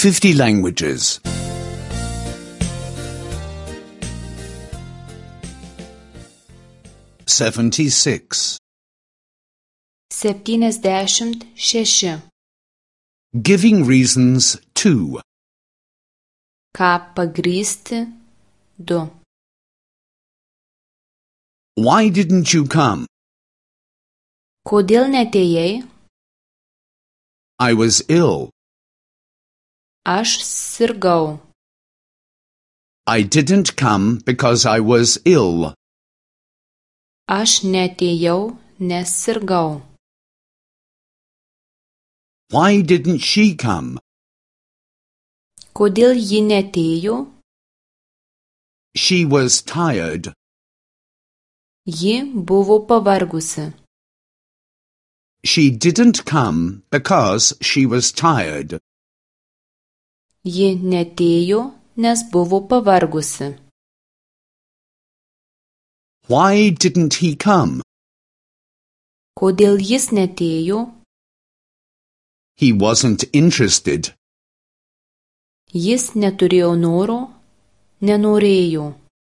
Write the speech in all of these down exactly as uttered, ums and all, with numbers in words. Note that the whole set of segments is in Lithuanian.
fifty languages. seventy-six. Septyniasdešimt šeši. Giving reasons to. Ką pagrįsti du. Why didn't you come? Kodėl neatėjai? I was ill. Aš sirgau. I didn't come because I was ill. Aš neatėjau, nes sirgau. Why didn't she come? Kodėl ji neatėjo? She was tired. Ji buvo pavargusi. She didn't come because she was tired. Ji neatėjo, nes buvo pavargusi. Why didn't he come? Kodėl jis neatėjo? He wasn't interested. Jis neturėjo noro, nenorėjo.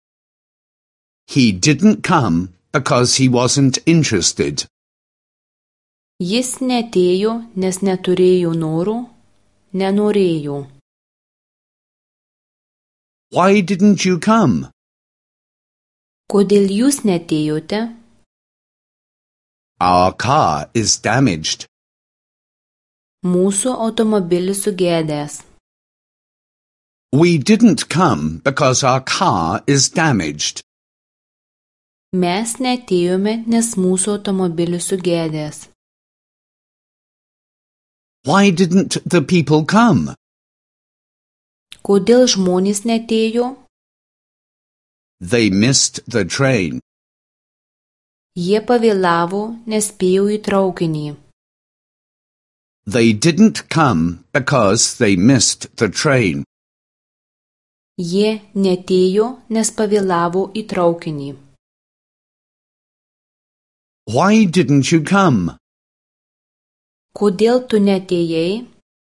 He didn't come because he wasn't interested. Jis neatėjo, nes neturėjo noro, nenorėjo. Why didn't you come? Kodėl jūs neatėjote? Our car is damaged. Mūsų automobilis sugedęs. We didn't come because our car is damaged. Mes neatėjome, nes mūsų automobilis sugedęs. Why didn't the people come? Kodėl žmonės neatėjo? They missed the train. Jie pavėlavo, nespėjo į traukinį. They didn't come because they missed the train. Jie neatėjo, nes pavėlavo į traukinį. Why didn't you come? Kodėl tu neatėjai?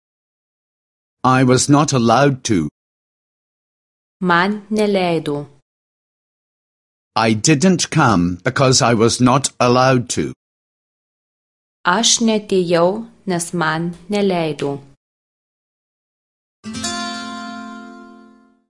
I was not allowed to. Man neleido. I didn't come because I was not allowed to. Aš neatėjau, nes man neleido.